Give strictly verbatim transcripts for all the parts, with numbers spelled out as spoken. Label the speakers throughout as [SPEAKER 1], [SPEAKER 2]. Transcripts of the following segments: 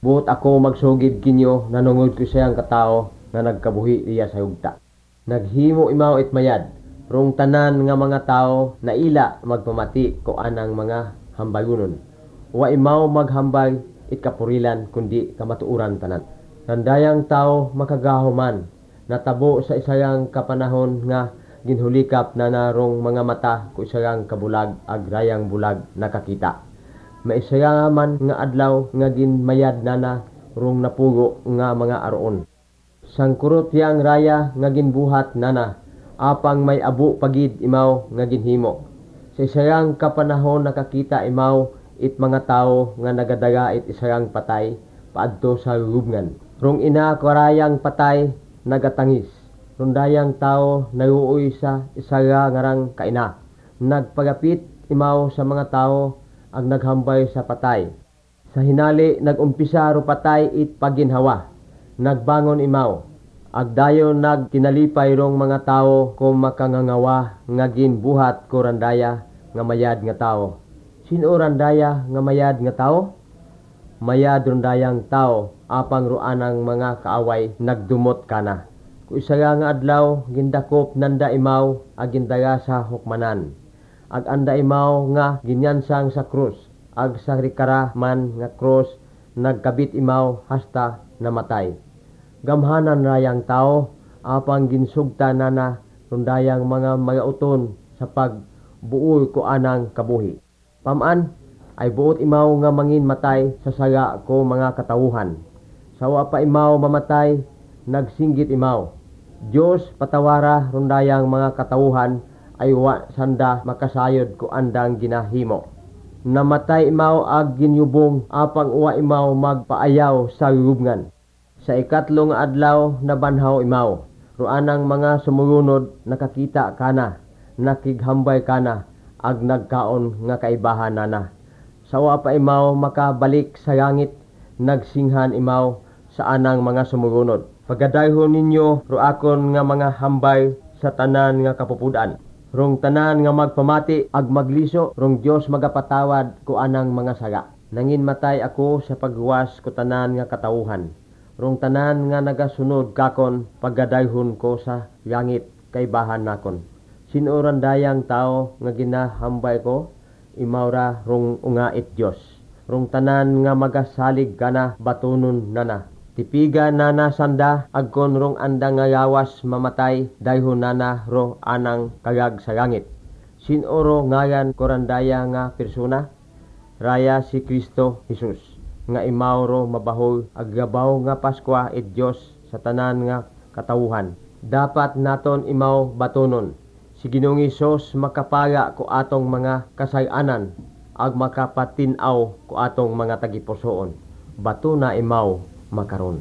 [SPEAKER 1] Buot ako magsugid kinyo nanungod ko siyang katao nga nagkabuhi iya sa yugta. Naghimo imaw it mayad, rong tanan nga mga tao na ila magpamati ko anang mga hambagunon. Wa imaw maghambal it kapurilan kundi kamatuuran tanan. Nandayang tao makagahuman, natabo sa isayang kapanahon nga ginhulikap na narong mga mata ko isayang kabulag ag rayang bulag nakakita. Maisaya man nga adlaw nga ginmayad nana rong napugo nga mga aroon. Sangkurot yang raya nga ginbuhat nana, apang may abu pagid imaw nga ginhimo. Sa isayang kapanahon nakakita imaw it mga tao nga nagadaga it isayang patay paadto sa lubngan. Rong ina karayang patay nagatangis. Rondayang tao nayuoy sa isaya ngarang kaina. Nagpagapit imaw sa mga tao ag naghambay sa patay. Sa hinali nagumpisa ro patay it paginhawa. Nagbangon imaw. Agdayon nagkinalipay rong mga tao ko makangangawa nga ginbuhat ko randaya nga mayad nga tao. Sino randaya nga mayad nga tao? Mayad rondayang tao apang ruanang mga kaaway nagdumot kana. Ku isaya nga adlaw gindakop nanda imaw ag gindaga sa hukmanan. Ag anda imaw nga ginyansang sa krus. Ag sa rikara man nga krus nagkabit imaw hasta namatay. Gamhanan rayang tao apang ginsugta nana rondayang mga magauton sa pagbuoy ko anang kabuhi. Paman ay buot imaw nga mangin matay sa saga ko mga katawuhan. Sawa pa imaw mamatay, nagsinggit imaw. Diyos patawara rondayang mga katawuhan ay wa sanda makasayod ko andang ginahimo. Namatay imaw ag ginyubong apang uwa imaw magpaayaw sa lubngan. Sa ikatlong adlaw nabanhaw imaw. Ruanang mga sumurunod nakakita kana, nakighambay kana, ag nagkaon nga kaibahan nana. Sawa pa imaw makabalik sa langit, nagsinghan imaw sa anang mga sumurunod. Pagadayhon ninyo ruakon nga mga hambay sa tanan nga kapupudan. Rong tanan nga magpamati ag magliso, rong Dios magapatawad ko anang mga saga. Nangin matay ako sa paghuwas ko tanan nga katawuhan. Rong tanan nga nagasunod kakon paggadayhon ko sa langit kay bahan nakon. Sino randayang tao nga ginahambay ko? Imawra rong unga it Dios. Rong tanan nga magasalig kana batunon nana. Tipiga nana sanda agkon rong andang nga yawas mamatay dayhon nana ro anang kagag sa langit. Sino ro ngayan korandaya nga persona? Raya si Kristo Jesus. Nga imawro mabahoy aggabaw nga Paskwa it Dios sa tanan nga katawuhan. Dapat naton imaw batonon. Si Ginoong Hesus makapaya ko atong mga kasay-anan ag makapatinaw ko atong mga tagipusoon. Bato na imaw makaron.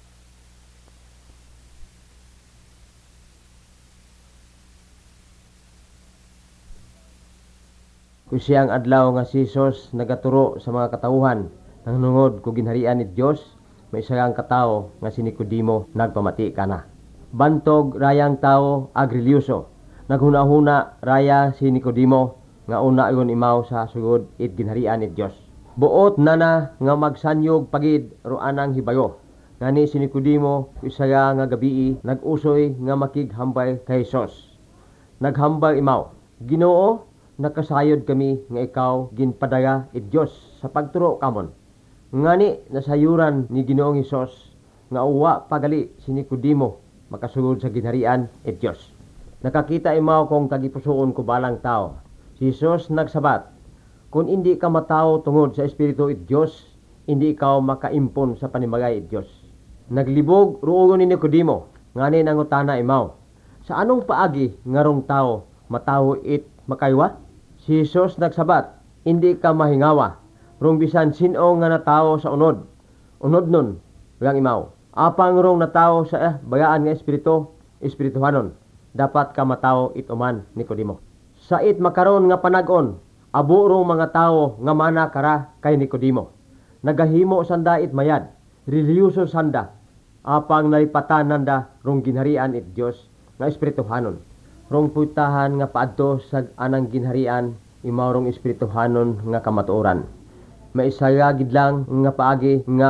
[SPEAKER 1] Kung siyang adlaw nga si Jesus nagaturo sa mga katawuhan nangnungod ko ginharian ni Dios, may isang katao nga si Nicodemo nagpamati kana. Bantog rayang tao ag relyoso. Naghuna-huna raya si Nicodemo nga una iyon imaw sa sugod it ginharian ni Dios. Buot nana nga magsanyog pagid ro anang hibayo. Ngani si Nicodemo isaya nga gabii nag-usoy nga makighambay kay Jesus. Naghambal imaw, Ginoo, nakasayod kami nga ikaw ginpadaya it Dios sa pagturo kamon. Ngani nasayuran ni Ginoong Hesus nga uwa pagali si Nicodemo makasugod sa ginharian it Dios. Nakakita imaw kong tagipusoon ko balang tao. Si Jesus nagsabat, kung hindi ka matao tungod sa Espiritu it Dios, hindi ikaw makaimpon sa panimagay it Dios. Naglibog ruogon ni Nicodemo, ngani nangutana imaw, sa anong paagi ngarong tao matawo it makaywa? Si Jesus nagsabat, hindi ka mahingawa, rong bisan sino nga natao sa unod. Unod nun, yang imaw, apang rong natao sa eh, bayaan nga espiritu, espirituhanon, dapat ka matao it uman Nicodemo. Sa it makaron nga panagon, abo rong mga tao nga mana kara kay Nicodemo. Nagahimo sanda it mayad, relyoso sanda, apang naipatan nanda rong ginharian it Dios nga espirituhanon. Rong putahan nga paadto sa anang ginharian, imaw rong espirituhanon nga kamatuoran. Maisaya gid lang nga paagi nga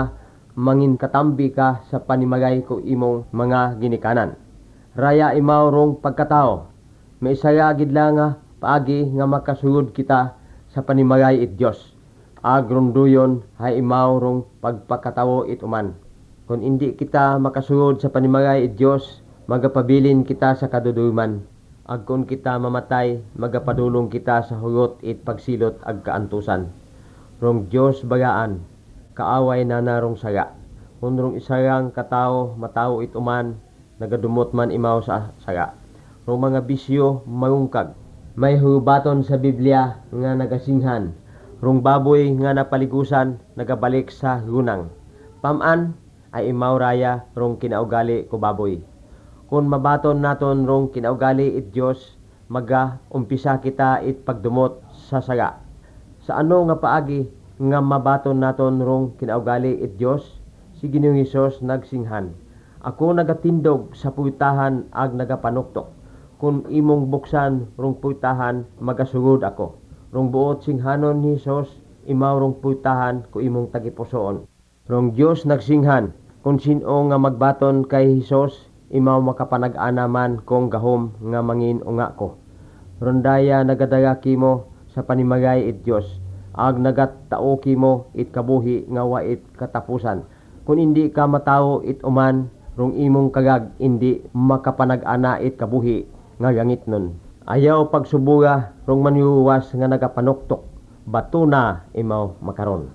[SPEAKER 1] mangin katambi ka sa panimagay ko imong mga ginikanan. Raya imaw rong pagkatao, may isaya gid lang nga paagi nga makasugod kita sa panimagay it Dios. Agrunduyon hay imaw rong pagpakatawo it uman. Kung hindi kita makasugod sa panimagay it Dios, magapabilin kita sa kaduduman. Ag kung kita mamatay, magapadulong kita sa hugot it pagsilot ag kaantusan. Rong Dios bagaan, kaaway na narong saga. Kung rong isarang katao, matawo it uman, nagadumot man imaw sa saga. Rong mga bisyo, mayungkag. May hubaton sa Biblia nga nagasinghan. Rong baboy nga napaligusan, nagabalik sa gunang. Paman ay imaw raya rong kinaugali ko baboy. Kung mabaton naton rong kinaugali it Dios, maga umpisa kita it pagdumot sa saga. Sa ano nga paagi nga mabaton naton rong kinaugali it Dios, si Ginoong Hesus nagsinghan. Ako nagatindog sa puwitahan ag nagapanuktok. Kung imong buksan rong puwitahan, magasugod ako. Rong buot singhanon ni Hesus, imaw rong puwitahan ko imong tagipusoon. Rong Dios nagsinghan, kung sino nga magbaton kay Hesus, imaw makapanag-ana man kong gahom nga mangin unga ko. Rondaya nagadaya kimo sa panimagay it Dios, ag nagattao kimo it kabuhi nga wa it katapusan. Kung hindi ka matawo it uman, rong imong kagag hindi makapanag-ana it kabuhi nga gangit nun. Ayaw pagsubuga rong maniuwas nga nagapanuktok, bato na imaw makaron.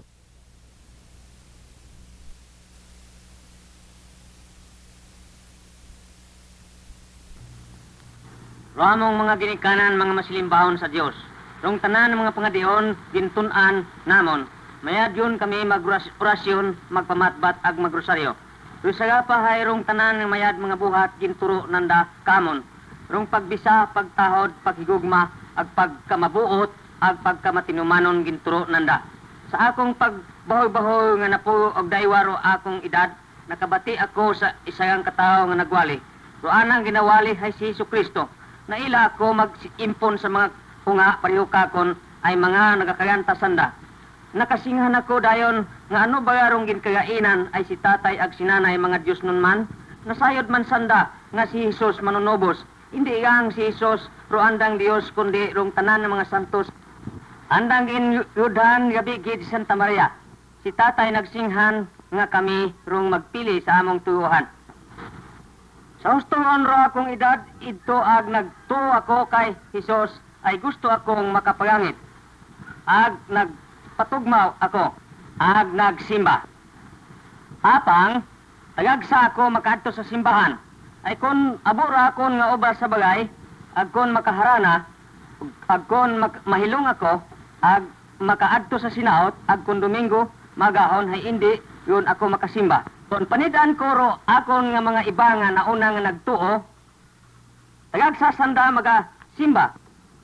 [SPEAKER 2] Ramong mga ginikanan, mga masilimbahon sa Dios. Rong tanan ng mga pangadion, gintunan namon. Mayad yun kami mag-orasyon, magpamatbat ag magrosaryo. Rusaga pa hay rong tanan ng mayad mga buhat, ginturo nanda kamon. Rong pagbisa, pagtahod, paghigugma, ag pagkamabuot, ag pagkamatinumanon ginturo nanda. Sa akong pagbahoy-bahoy nga napuyo og daywaro akong edad, nakabati ako sa isang katao nga nagwali. Roanang ginawali hay si Jesucristo. Naila ako mag-impon sa mga hunga pareho kakon ay mga nagakayanta sanda. Nakasinghan ako dayon nga ano ba rong ginkagainan ay si tatay ag sinanay mga Dios nun man. Nasayod man sanda nga si Hesus manunobos. Hindi yang si Hesus ro andang Dios kundi rong tanan ng mga santos. Andang in Yudhan gabi gid Santa Maria. Si tatay nagsinghan nga kami rong magpili sa among tuyohan. Sa hustong onro akong edad, idto ag nagtuo ako kay Hesus, ay gusto akong makapagangit. Ag nagpatugmaw ako, ag nagsimba. Apang, tagagsa ako makaadto sa simbahan. Ay kun abura akon nga obra sa bagay, ag kun makaharana, ag kun mak- mahilong ako, ag makaadto sa sinaot, ag kun Domingo, magahon hay indi, yun ako makasimba. Kung panidaan ko ro akon nga mga iba nga nauna nga nagtuo, tagagsasanda maga simba.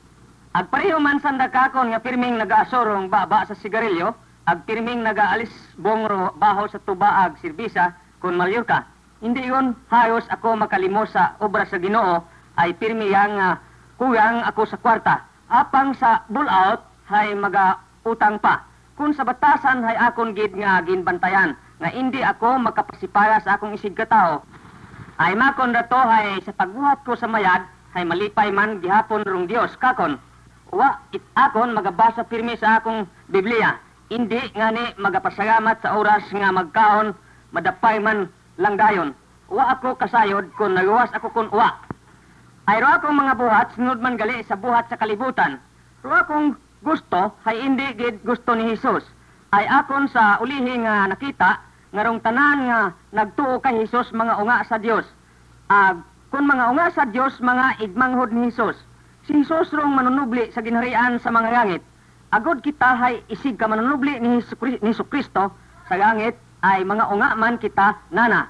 [SPEAKER 2] Ag pareho man sanda kakon nga pirming nagaasorong baba sa sigarilyo, ag pirming nagaalis bongro baho sa tubaag sirbisa kun malyur ka. Hindi yun hayos ako makalimos sa obra sa Ginoo, ay pirmi yang uh, kuyang ako sa kwarta. Apang sa bulout hay maga utang pa. Kung sa batasan hay akon gid nga ginbantayan, nga hindi ako makapasipaya sa akong isig katao, ay makon rato hay sa pagbuhat ko sa mayad, hay malipay man gihapon rong Dios kakon. Wa it akon magabasa pirmi sa akong Biblia, hindi nga ni magapasalamat sa oras nga magkaon, madapay man lang dayon. Wa ako kasayod kung nagawas ako kun wa. Ay ro akong mga buhat, sunod man gali sa buhat sa kalibutan. Ro akong gusto, hay hindi gid gusto ni Hesus. Ay akon sa ulihi nga nakita, ngarong tanan nga nagtuo kay Hesus mga unga sa Dios. Ag uh, kun mga unga sa Dios mga igmanghod ni Hesus. Si Hesus rong manunubli sa ginharian sa mga langit. Agod kita hay isig ka manunubli ni Jesucristo sa langit ay mga unga man kita nana.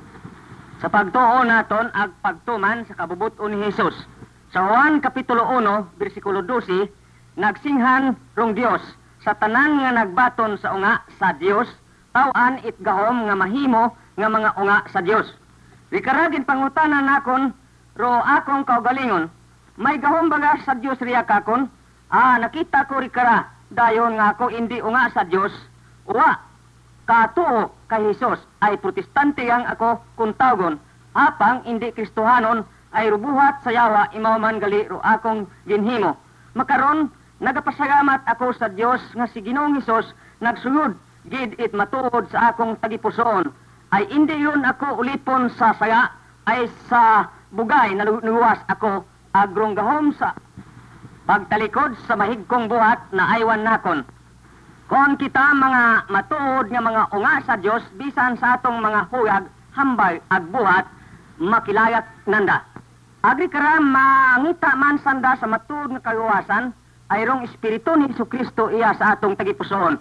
[SPEAKER 2] Sa pagtuo naton ag pagtuman sa kabubuton ni Hesus. Sa Juan kapitulo one bersikulo twelve, nagsinghan rong Dios sa tanan nga nagbaton sa unga sa Dios, tawan it gahom nga mahimo nga mga unga sa Dios. Rikaragin pangutanan nakon ro akong kaugalingon, may gahom baga sa Dios riya kakon? Ah, nakita ko rikara dayon nga ako hindi unga sa Dios. Wa, katuo kay Hesus ay protestante ang ako kung tawgon, apang hindi Kristohanon ay rubuhat sa yawa imaw man gali ro akong ginhimo. Makaron nagapasalamat ako sa Dios nga si Ginoong Hesus nagsugod gid it matuod sa akong tagipusoon. Ay hindi yun ako ulipon sa saya, ay sa bugay na luwas ako agrong gahom sa pagtalikod sa mahigkong buhat na aywan nakon. Kon kita mga matuod nga mga unga sa Dios bisan sa atong mga huyag hambay ag buhat makilayat nanda. Agri kara mangita man sanda sa matuod nga kaluwasan ay rong espiritu ni Jesucristo iya sa atong tagipusoon.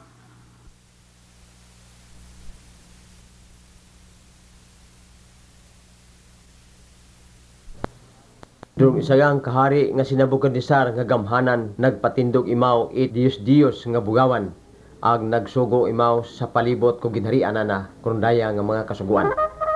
[SPEAKER 1] Durong isayang kahari nga sinabukadisar nga gamhanan nagpatindog imaw it Dios-Dios nga bugawan ag nagsugo imaw sa palibot ko ginharian na kurundaya nga mga kasuguan.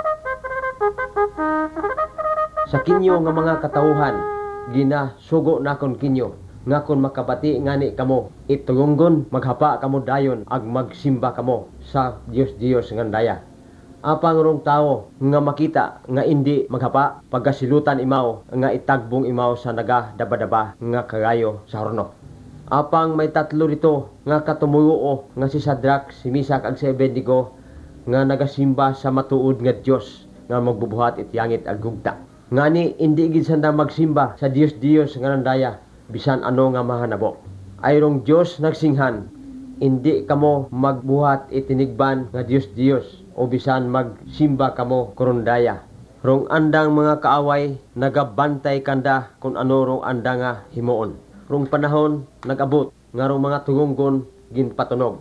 [SPEAKER 1] Sa kinyo nga mga katawuhan gina sugo nakon kinyo nga kon makabati ngani kamo itulunggon maghapa kamo dayon ag magsimba kamo sa Dios-Dios nga daya. Apang rong tao nga makita nga indi maghapa pagasilutan imaw nga itagbong imaw sa naga daba-daba nga kagayo sa horno. Apang may tatlo rito nga katumuo nga si Sadrak, si Misak ag si Abednego nga nagasimba sa matuod nga Dios nga magbubuhat iti yangit ag gugta. Ngani indi gid sanda magsimba sa Dios-Dios nga nandaya bisan ano nga mahanabo. Ayrong Dios nagsinghan, indi kamo magbuhat itinigban nga Dios-Dios o bisan magsimba kamo kurundaya. Rong andang mga kaaway nagabantay kanda kung ano rong anda nga himuon. Rong panahon nagabot nga rong mga tugunggon ginpatunog.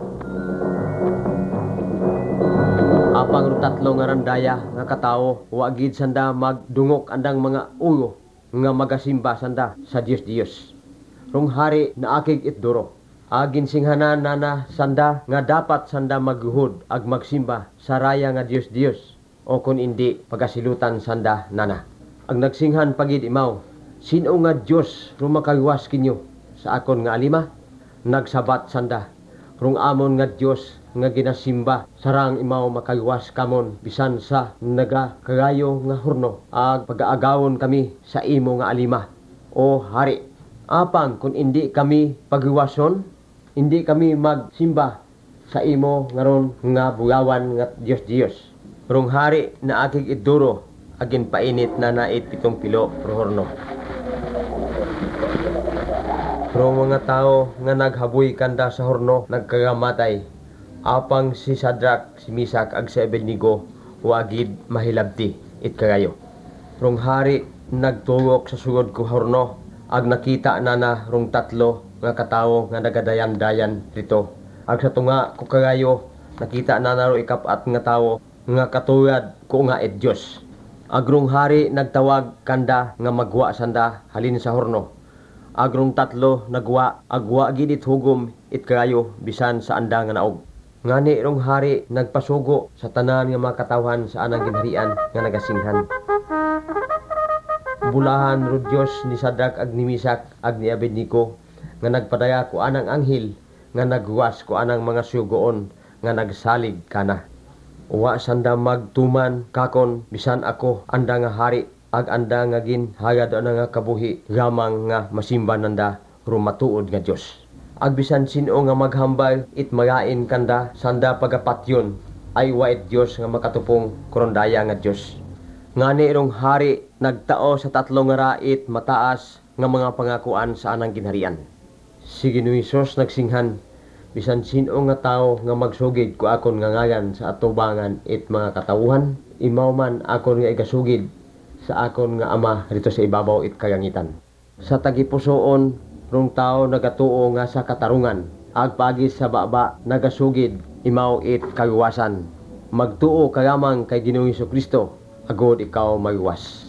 [SPEAKER 1] Apang rong tatlo nga randaya nga katawo wa gid sanda magdungok andang mga uyo nga magasimba sanda sa Dios-Dios. Rong hari na akig itduro. Agin singhanan nana sanda nga dapat sanda magguhod ag magsimba sa raya nga Dios-Dios o kun indi pagasilutan sanda nana. Ag nagsinghan pagid imaw, sino nga Dios rong makagawas kinyo sa akon nga alima? Nagsabat sanda, rong amon nga Dios nga ginasimba sarang imaw makagawas kamon bisan sa naga kagayo nga horno ag pagaagawon kami sa imo nga alima o hari. Apang kun indi kami pagawason, hindi kami magsimba sa imo ngaron nga bugawan nga Dios-Dios. Rong hari na akig iduro agin painit na nait pitong pilo rohorno. Rong mga tao nga naghaboy kanda sa horno nagkagamatay. Apang si Sadrak, si Misak ag si Abednego wagid mahilabti it kagayo. Rong hari nagtuwok sa sugod ko horno ag nakita na na rong tatlo nga katawo nga nagadayan-dayan rito. Ag sa tunga ko kagayo nakita na naro ikapat nga tawo nga katuyad ko nga it Dios. Agrong hari nagtawag kanda nga magwa sanda halin sa horno. Agrong tatlo nagwa agwa gid it hugom it kagayo bisan sa anda nga naog. Ngani rong hari nagpasugo sa tanan nga mga katawhan sa anang ginharian nga nagasinghan. Bulahan ro Dios ni Sadrak ag ni Misak ag ni Abednego nga nagpadaya ko anang anghel nga nagwas ko anang mga sugoon nga nagsalig kana. Uwa sanda magtuman kakon bisan ako anda nga hari ag anda nga ginhayad na nga kabuhi gamang nga masimba nanda rumatuod nga Dios. Ag bisan sino nga maghambal it magain kanda sanda pagapatyon ay wait Dios nga makatupong kurundaya nga Dios. Ngani rong hari nagtao sa tatlong nga rait mataas nga mga pangakuan sa anang ginharian. Si Ginoong Hesus nagsinghan, bisan sino nga tao nga magsugid ko akon nga ngayan sa atubangan it mga katawuhan, imaw man akon nga igasugid sa akon nga ama rito sa ibabaw it kagangitan. Sa tagipusoon rong tao nagatuo nga sa katarungan, agpagis sa baba nagasugid imaw it kagawasan. Magtuo kayamang kay Ginoong Hesukristo, agod ikaw magwas.